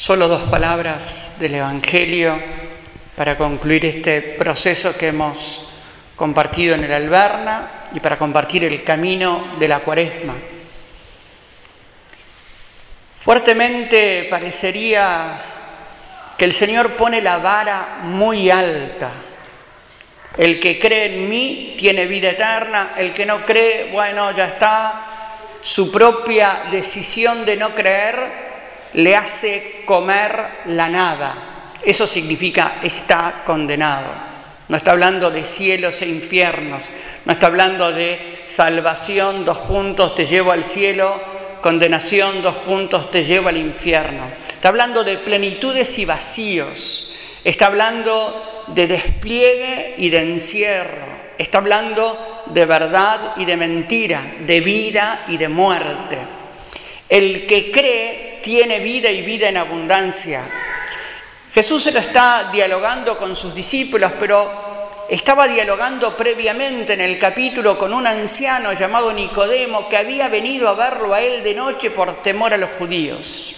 Solo 2 palabras del Evangelio para concluir este proceso que hemos compartido en el Alberna y para compartir el camino de la Cuaresma. Fuertemente parecería que el Señor pone la vara muy alta. El que cree en mí tiene vida eterna, el que no cree, bueno, ya está. Su propia decisión de no creer le hace comer la nada. Eso significa está condenado. No está hablando de cielos e infiernos, no está hablando de salvación, 2 puntos, te llevo al cielo, condenación, 2 puntos, te llevo al infierno. Está hablando de plenitudes y vacíos, está hablando de despliegue y de encierro, está hablando de verdad y de mentira, de vida y de muerte. El que cree tiene vida y vida en abundancia. Jesús se lo está dialogando con sus discípulos, pero estaba dialogando previamente en el capítulo con un anciano llamado Nicodemo que había venido a verlo a él de noche por temor a los judíos.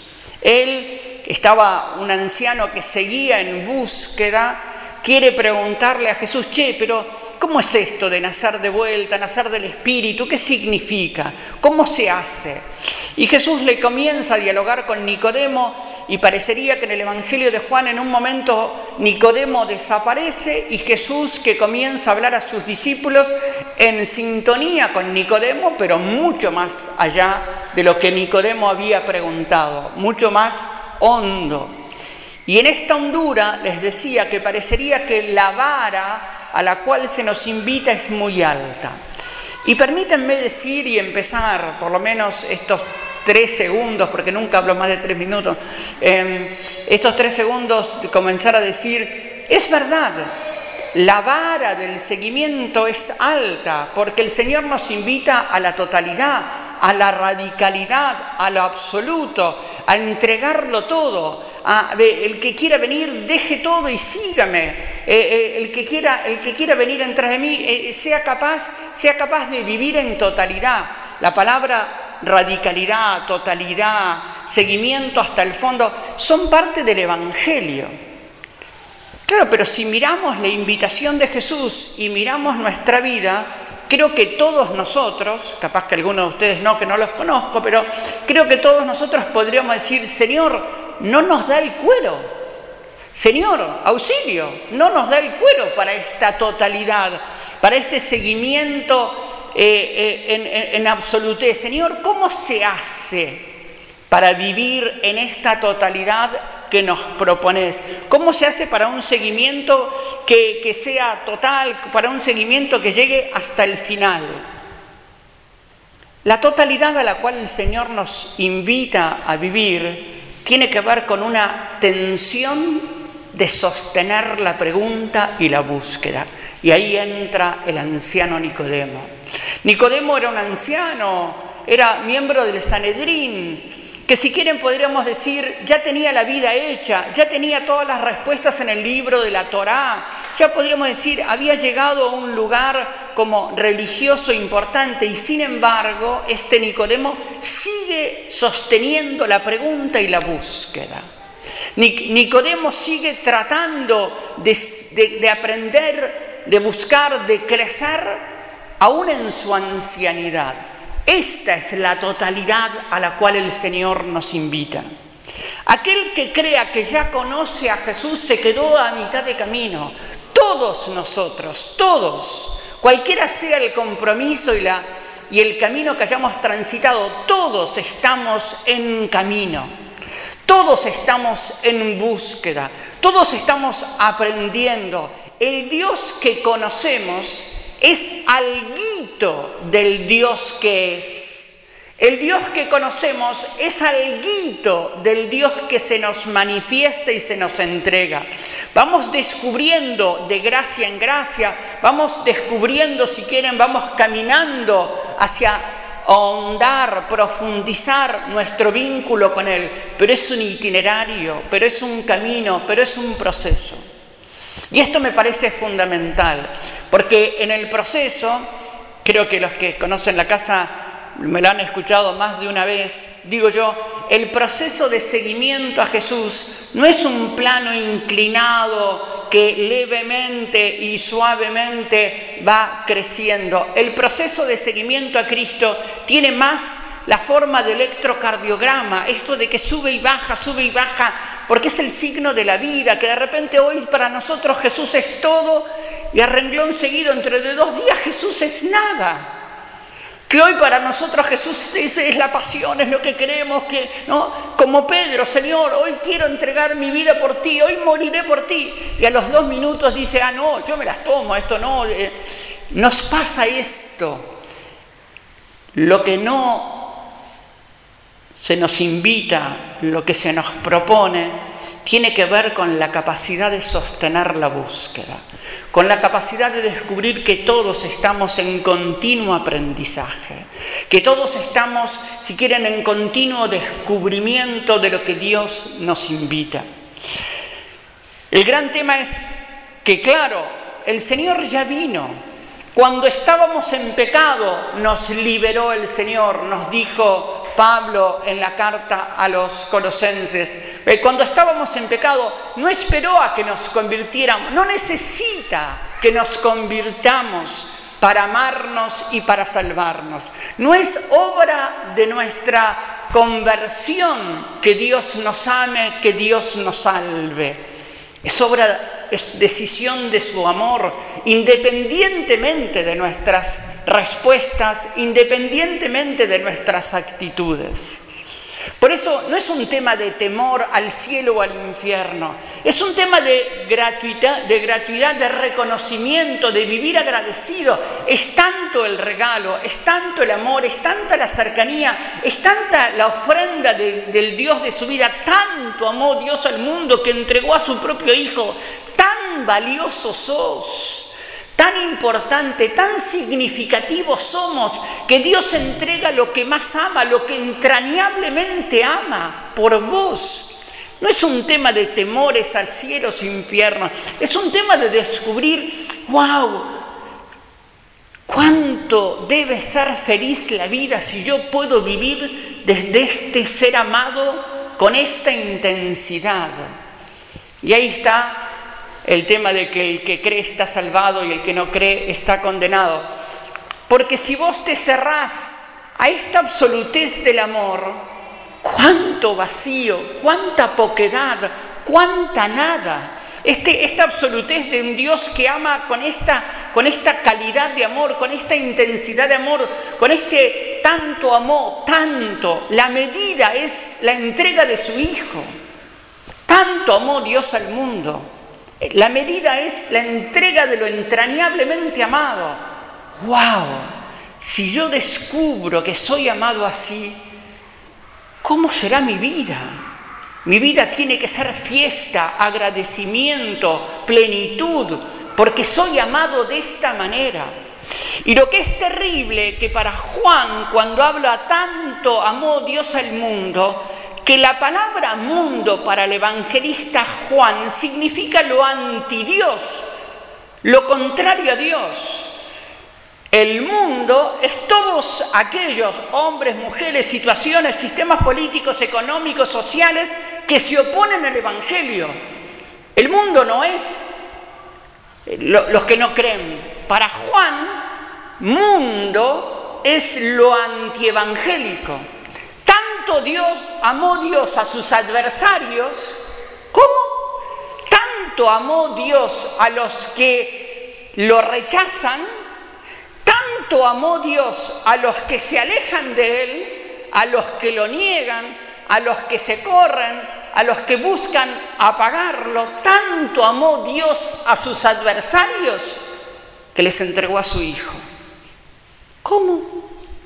Él estaba, un anciano que seguía en búsqueda, quiere preguntarle a Jesús, pero ¿cómo es esto de nacer de vuelta, nacer del Espíritu? ¿Qué significa? ¿Cómo se hace? Y Jesús le comienza a dialogar con Nicodemo y parecería que en el Evangelio de Juan en un momento Nicodemo desaparece y Jesús que comienza a hablar a sus discípulos en sintonía con Nicodemo, pero mucho más allá de lo que Nicodemo había preguntado, mucho más hondo. Y en esta hondura les decía que parecería que la vara a la cual se nos invita es muy alta. Y permítanme decir y empezar, por lo menos estos 3 segundos, porque nunca hablo más de 3 minutos, estos 3 segundos de comenzar a decir, es verdad, la vara del seguimiento es alta, porque el Señor nos invita a la totalidad, a la radicalidad, a lo absoluto, a entregarlo todo. El que quiera venir, deje todo y sígame. El que quiera venir en tras de mí, sea capaz de vivir en totalidad. La palabra radicalidad, totalidad, seguimiento hasta el fondo, son parte del Evangelio. Claro, pero si miramos la invitación de Jesús y miramos nuestra vida, creo que todos nosotros, capaz que algunos de ustedes no, que no los conozco, pero creo que todos nosotros podríamos decir, Señor, no nos da el cuero. Señor, auxilio, no nos da el cuero para esta totalidad, para este seguimiento en absolutez. Señor, ¿cómo se hace para vivir en esta totalidad que nos propones? ¿Cómo se hace para un seguimiento que sea total, para un seguimiento que llegue hasta el final? La totalidad a la cual el Señor nos invita a vivir tiene que ver con una tensión de sostener la pregunta y la búsqueda. Y ahí entra el anciano Nicodemo. Nicodemo era un anciano, era miembro del Sanedrín, que si quieren podríamos decir, ya tenía la vida hecha, ya tenía todas las respuestas en el libro de la Torá, ya podríamos decir, había llegado a un lugar como religioso importante y sin embargo, este Nicodemo sigue sosteniendo la pregunta y la búsqueda. Nicodemo sigue tratando de aprender, de buscar, de crecer, aún en su ancianidad. Esta es la totalidad a la cual el Señor nos invita. Aquel que crea que ya conoce a Jesús se quedó a mitad de camino. Todos nosotros, todos, cualquiera sea el compromiso y el camino que hayamos transitado, todos estamos en camino. Todos estamos en búsqueda, todos estamos aprendiendo. El Dios que conocemos es alguito del Dios que es. El Dios que conocemos es alguito del Dios que se nos manifiesta y se nos entrega. Vamos descubriendo de gracia en gracia, vamos descubriendo, si quieren, vamos caminando hacia ahondar, profundizar nuestro vínculo con Él. Pero es un itinerario, pero es un camino, pero es un proceso. Y esto me parece fundamental, porque en el proceso, creo que los que conocen la casa me lo han escuchado más de una vez, digo yo, el proceso de seguimiento a Jesús no es un plano inclinado que levemente y suavemente va creciendo. El proceso de seguimiento a Cristo tiene más la forma de electrocardiograma, esto de que sube y baja, porque es el signo de la vida, que de repente hoy para nosotros Jesús es todo y a renglón seguido, entre de 2 días Jesús es nada. Que hoy para nosotros Jesús es la pasión, es lo que queremos, ¿no? Como Pedro, Señor, hoy quiero entregar mi vida por ti, hoy moriré por ti. Y a los 2 minutos dice, no, yo me las tomo, esto no. Nos pasa esto. Lo que no se nos invita, lo que se nos propone, tiene que ver con la capacidad de sostener la búsqueda, con la capacidad de descubrir que todos estamos en continuo aprendizaje, que todos estamos, si quieren, en continuo descubrimiento de lo que Dios nos invita. El gran tema es que, claro, el Señor ya vino. Cuando estábamos en pecado, nos liberó el Señor, nos dijo Pablo en la carta a los Colosenses. Cuando estábamos en pecado, no esperó a que nos convirtiéramos, no necesita que nos convirtamos para amarnos y para salvarnos. No es obra de nuestra conversión que Dios nos ame, que Dios nos salve. Es decisión de su amor, independientemente de nuestras respuestas, independientemente de nuestras actitudes. Por eso no es un tema de temor al cielo o al infierno, es un tema de gratuidad, de reconocimiento, de vivir agradecido. Es tanto el regalo, es tanto el amor, es tanta la cercanía, es tanta la ofrenda del Dios de su vida. Tanto amó Dios al mundo que entregó a su propio Hijo. Tan valioso sos, tan importante, tan significativo somos, que Dios entrega lo que más ama, lo que entrañablemente ama por vos. No es un tema de temores al cielo o infierno, es un tema de descubrir, ¡wow!, cuánto debe ser feliz la vida si yo puedo vivir desde este ser amado con esta intensidad. Y ahí está el tema de que el que cree está salvado y el que no cree está condenado. Porque si vos te cerrás a esta absolutez del amor, cuánto vacío, cuánta poquedad, cuánta nada. Esta absolutez de un Dios que ama con esta calidad de amor, con esta intensidad de amor, con este tanto amor, tanto. La medida es la entrega de su Hijo. Tanto amó Dios al mundo. La medida es la entrega de lo entrañablemente amado. ¡Wow! Si yo descubro que soy amado así, ¿cómo será mi vida? Mi vida tiene que ser fiesta, agradecimiento, plenitud, porque soy amado de esta manera. Y lo que es terrible, que para Juan, cuando habla tanto amó Dios al mundo, que la palabra mundo para el evangelista Juan significa lo anti-Dios, lo contrario a Dios. El mundo es todos aquellos hombres, mujeres, situaciones, sistemas políticos, económicos, sociales que se oponen al Evangelio. El mundo no es los que no creen. Para Juan, mundo es lo antievangélico. Tanto amó Dios a sus adversarios, ¿cómo? Tanto amó Dios a los que lo rechazan, tanto amó Dios a los que se alejan de Él, a los que lo niegan, a los que se corren, a los que buscan apagarlo. Tanto amó Dios a sus adversarios que les entregó a su Hijo. ¿Cómo?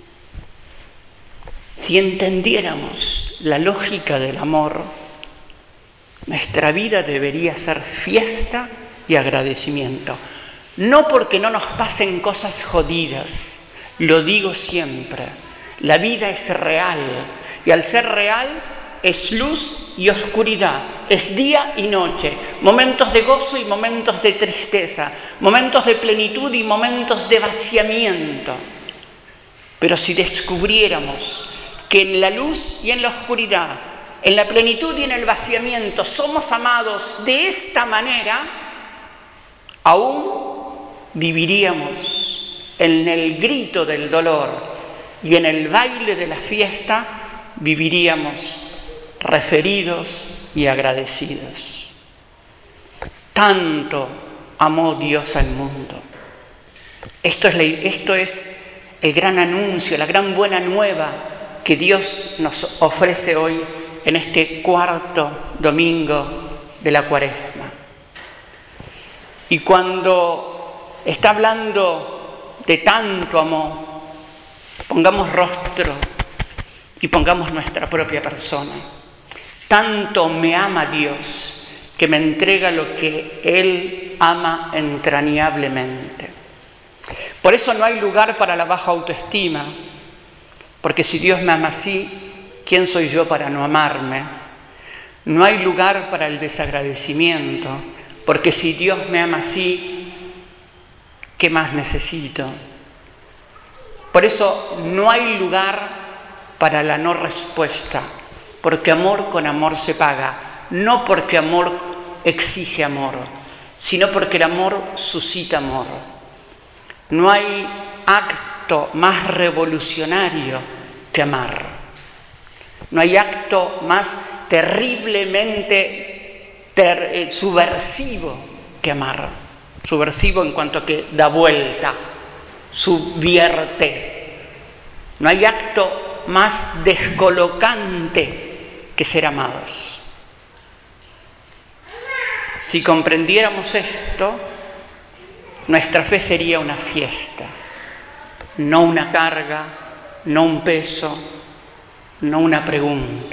Si entendiéramos la lógica del amor, nuestra vida debería ser fiesta y agradecimiento. No porque no nos pasen cosas jodidas, lo digo siempre, la vida es real y al ser real es luz y oscuridad, es día y noche, momentos de gozo y momentos de tristeza, momentos de plenitud y momentos de vaciamiento. Pero si descubriéramos que en la luz y en la oscuridad, en la plenitud y en el vaciamiento, somos amados de esta manera, aún viviríamos en el grito del dolor y en el baile de la fiesta, viviríamos referidos y agradecidos. Tanto amó Dios al mundo. Esto es el gran anuncio, la gran buena nueva que Dios nos ofrece hoy en este cuarto domingo de la Cuaresma. Y cuando está hablando de tanto amor, pongamos rostro y pongamos nuestra propia persona. Tanto me ama Dios que me entrega lo que Él ama entrañablemente. Por eso no hay lugar para la baja autoestima, porque si Dios me ama así, ¿quién soy yo para no amarme? No hay lugar para el desagradecimiento, porque si Dios me ama así, ¿qué más necesito? Por eso no hay lugar para la no respuesta, porque amor con amor se paga, no porque amor exige amor, sino porque el amor suscita amor. No hay acto más revolucionario que amar. No hay acto más terriblemente subversivo que amar. Subversivo en cuanto a que da vuelta, subvierte. No hay acto más descolocante que ser amados. Si comprendiéramos esto, nuestra fe sería una fiesta, no una carga, no un peso, no una pregunta,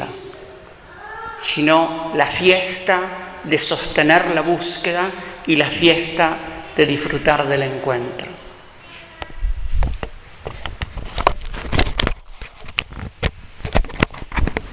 sino la fiesta de sostener la búsqueda y la fiesta de disfrutar del encuentro.